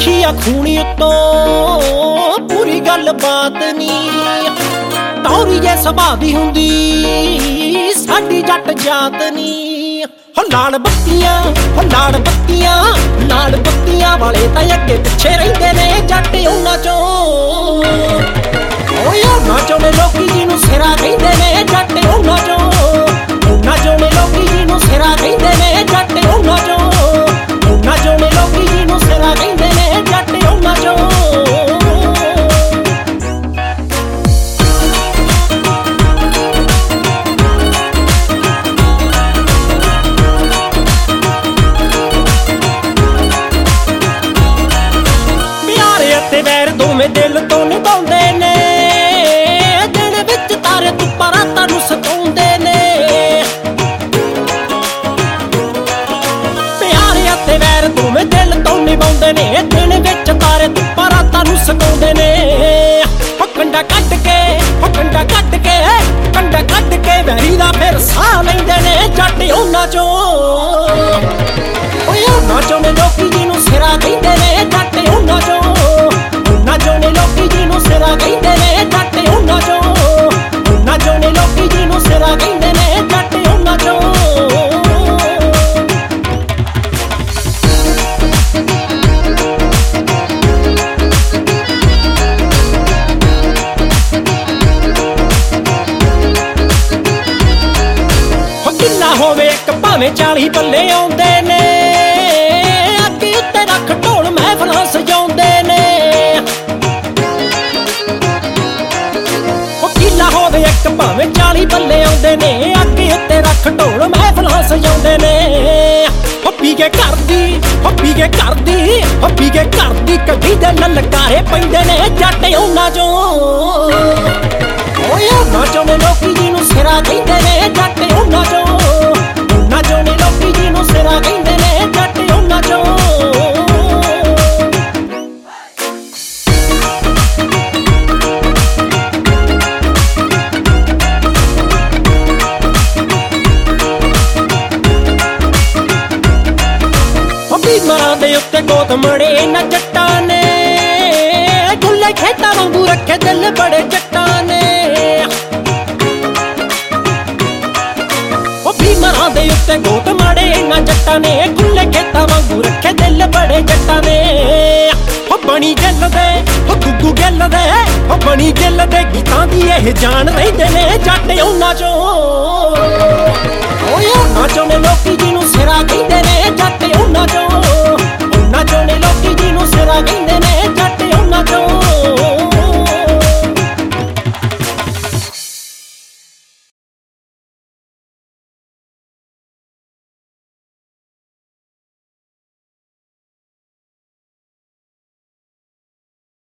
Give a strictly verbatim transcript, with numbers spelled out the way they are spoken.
ਲਿਖੀ ਆ ਖੂਨੀ ਉੱਤੋਂ ਪੂਰੀ ਗੱਲ ਬਾਤ ਨੀ ਟੌਰੀ ਜੇ ਸੁਭਾਅ ਦੀ ਹੁੰਦੀ ਸਾਡੀ ਜੱਟ ਜਾਤ ਨੀ ਹੋ ਲਾਲ ਬੱਤੀਆਂ ਹੋ ਲਾਲ ਬੱਤੀਆਂ ਲਾਲ ਬੱਤੀਆਂ ਵਾਲੇ ਤਾਂ ਅੱਗੇ ਪਿੱਛੇ ਰਹਿੰਦੇ ਨੇ ਜੱਟ ਉਹਨਾਂ ਚੋਂ ਓਏ ਉਹਨਾਂ ਚੋਂ ਨੇ ਲੋਕੀ ਜਿਹਨੂੰ ਸਿਰਾ ਕਹਿੰਦੇ ਨੇ ਜੱਟ ਉਹਨਾਂ ਚੋਂ ਉਹਨਾਂ ਚੋਂ ਨੇ ਲੋਕੀ ਜਿਹਨੂੰ ਸਿਰਾ ਕਹਿੰਦੇ ਨੇ ਜੱਟ ਉਹਨਾਂ ਚੋਂ ਉਹਨਾਂ ਚੋਂ ਨੇ ਲੋਕੀ ਜਿਹਨੂੰ ਸਿਰਾ ਕਹਿੰਦੇ ਨੇ ਜੱਟ ਉਹਨਾਂ ਚੋਂ ਦੋਵੇਂ ਦਿਲ ਤੋਂ ਨਿਭਾਉਂਦੇ ਨੇ ਦਿਨ ਵਿੱਚ ਤਾਰੇ ਧੁੱਪਾਂ ਰਾਤਾਂ ਨੂੰ ਸਤਾਉਂਦੇ ਨੇ ਪਿਆਰ ਅਤੇ ਵੈਰ ਦੋਵੇਂ ਦਿਲ ਤੋਂ ਨਿਭਾਉਂਦੇ ਨੇ ਦਿਨ ਵਿੱਚ ਤਾਰੇ ਧੁੱਪਾਂ ਰਾਤਾਂ ਨੂੰ ਸਤਾਉਂਦੇ ਨੇ ਹੋ ਕੰਡਾ ਕੱਢ ਕੇ ਹੋ ਕੰਡਾ ਕੱਢ ਕੇ ਕੰਡਾ ਕੱਢ ਕੇ ਵੈਰੀ ਦਾ ਫਿਰ ਸਾਹ ਲੈਂਦੇ ਨੇ ਜੱਟ ਉਹਨਾਂ ਚੋਂ ਓਏ ਉਹਨਾਂ ਚੋਂ ਨੇ ਲੋਕੀ ਜਿਹਨੂੰ ਸਿਰਾ ਕਹਿੰਦੇ ਨੇ ਜੱਟ ਉਹਨਾਂ ਚੋਂ ਉਹਨਾਂ ਚੋਂ ਨੇ ਲੋਕੀ ਜਿਹਨੂੰ ਸਿਰਾ ਕਹਿੰਦੇ ਨੇ ਜੱਟ ਉਹਨਾਂ ਚੋਂ ਉਹਨਾਂ ਚੋਂ ਨੇ ਲੋਕੀ ਜਿਹਨੂੰ ਸਿਰਾ ਕਹਿੰਦੇ ਨੇ ਜੱਟ ਉਹਨਾਂ ਚੋਂ ਹੋ ਕਿੰਨਾ ਹੋਵੇ ਇੱਕ ਭਾਵੇਂ ਚਾਲੀ ਪੱਲੇ ਆਉਂਦੇ ਨੇ ਅੱਗੇ ਉੱਤੇ ਰੱਖ ਢੋਲ ਮਹਿਫਲਾਂ ਸਜਾਉਂਦੇ ਨੇ ਹੋਵੇ ਇੱਕ ਭਾਵੇਂ ਚਾਲੀ ਬੱਲੇ ਆਉਂਦੇ ਨੇ ਅੱਗੇ ਉੱਤੇ ਰੱਖ ਢੋਲ ਮਹਿਫਲਾਂ ਸਜਾਉਂਦੇ ਨੇ ਹੱਪੀ ਕੇ ਕਰਦੀ ਹੱਪੀ ਕੇ ਕਰਦੀ ਹੱਪੀ ਕੇ ਕਰਦੀ ਕੱਢੀ ਦੇ ਲਲਕਾਰੇ ਪੈਂਦੇ ਨੇ ਜੱਟ ਉਹਨਾਂ ਚੋਂ ਓਏ ਉਹਨਾਂ ਚੋਂ ਨੇ ਲੋਕੀ ਜਿਹਨੂੰ ਸਿਰਾ ਕਹਿੰਦੇ ਨੇ ਜੱਟ ਉਹਨਾਂ ਚੋਂ ਉਹਨਾਂ ਚੋਂ ਨੇ ਲੋਕੀ ਜਿਹਨੂੰ ਸਿਰਾ ਕਹਿੰਦੇ ਨੇ ਜੱਟ ਉਹਨਾਂ ਚੋਂ ਮਰਾਂ ਦੇ ਉੱਤੇ ਗੋਤ ਮੜੇ ਨਾ ਜੱਟਾਂ ਨੇ ਖੁੱਲੇ ਖੇਤਾਂ ਵਾਂਗੂ ਰੱਖੇ ਦਿਲ ਬੜੇ ਜੱਟਾਂ ਨੇ ਉਹ ਵੀ ਮਰਾਂ ਦੇ ਉੱਤੇ ਗੋਤ ਮੜੇ ਨਾ ਜੱਟਾਂ ਨੇ ਖੁੱਲੇ ਖੇਤਾਂ ਵਾਂਗੂ ਰੱਖੇ ਦਿਲ ਬੜੇ ਜੱਟਾਂ ਨੇ ਉਹ ਬਣੀ ਗਿੱਲ ਦੇ ਉਹ ਗੁੱਗੂ ਗਿੱਲ ਦੇ ਉਹ ਬਣੀ ਗਿੱਲ ਦੇ ਗੀਤਾਂ ਦੀ ਇਹ ਜਾਨ ਰਹਿੰਦੇ ਨੇ ਜੱਟ ਉਹਨਾਂ ਚੋਂ ਓਏ ਉਹਨਾਂ ਚੋਂ ਨੇ ਲੋਕੀ ਜਿਹਨੂੰ ਸਿਰਾ ਕਹਿੰਦੇ ਨੇ ਜੱਟ ਉਹਨਾਂ ਚੋਂ